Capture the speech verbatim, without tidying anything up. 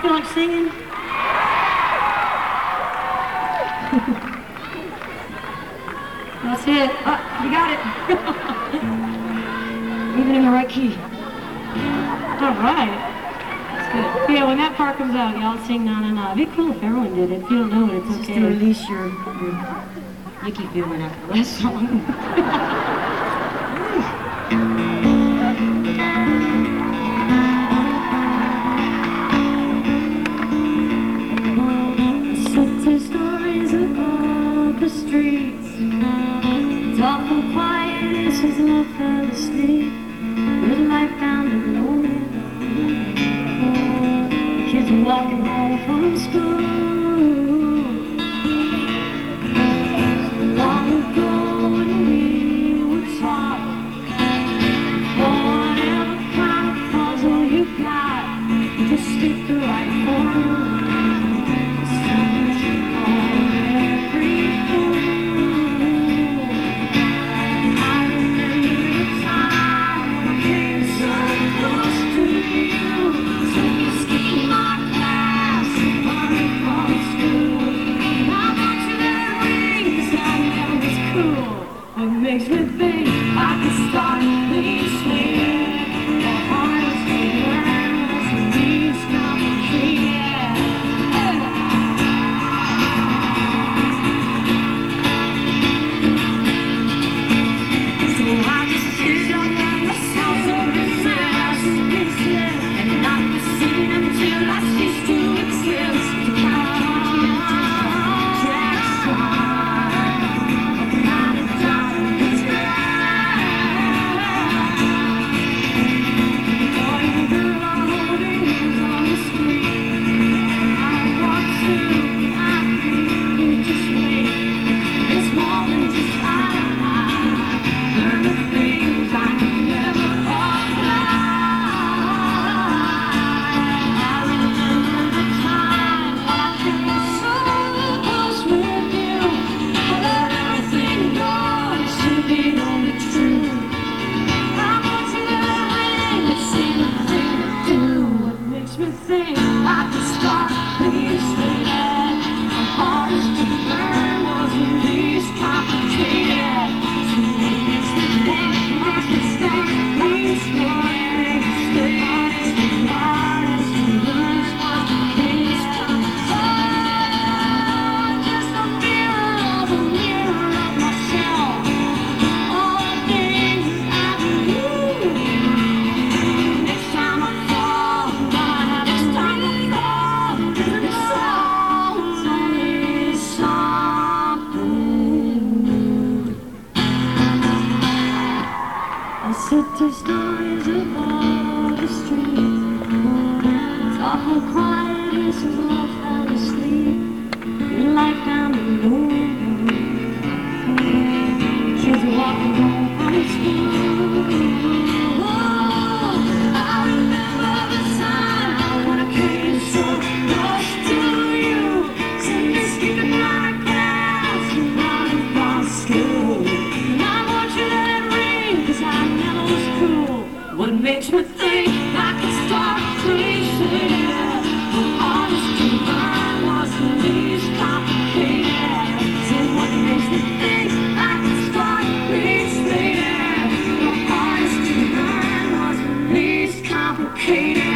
feel like singing? That's it. Oh, you got it. Even in the right key. All right. That's good. Yeah, when that part comes out, y'all sing na na na. It'd be cool if everyone did it. If you don't know it, it's okay. Just to release your, your icky feeling after the last song. Stories about the streets. It's awful quiet, this is love fell asleep. With life down to nowhere. Kids are walking home from school. Long ago when we were taught, for whatever kind of puzzle you got, just stick the right formula. Makes me think I could start these things. The hardest to learn is the least complicated. So I just sit on myself over pieces and not be seen until I cease to exist. To count on city stories about the streets. It's awful quiet, this is all fell asleep. Life down the road. Kids are walking home from school. Oh, I remember the time when I came so close to you. Said you skipping my class, you're running from school. And I want you to let it ring, 'cause I never was cool. What makes me think I can start cliche? The hardest to learn was the least complicated. So what makes me think I can start cliche? The hardest to learn was the least complicated.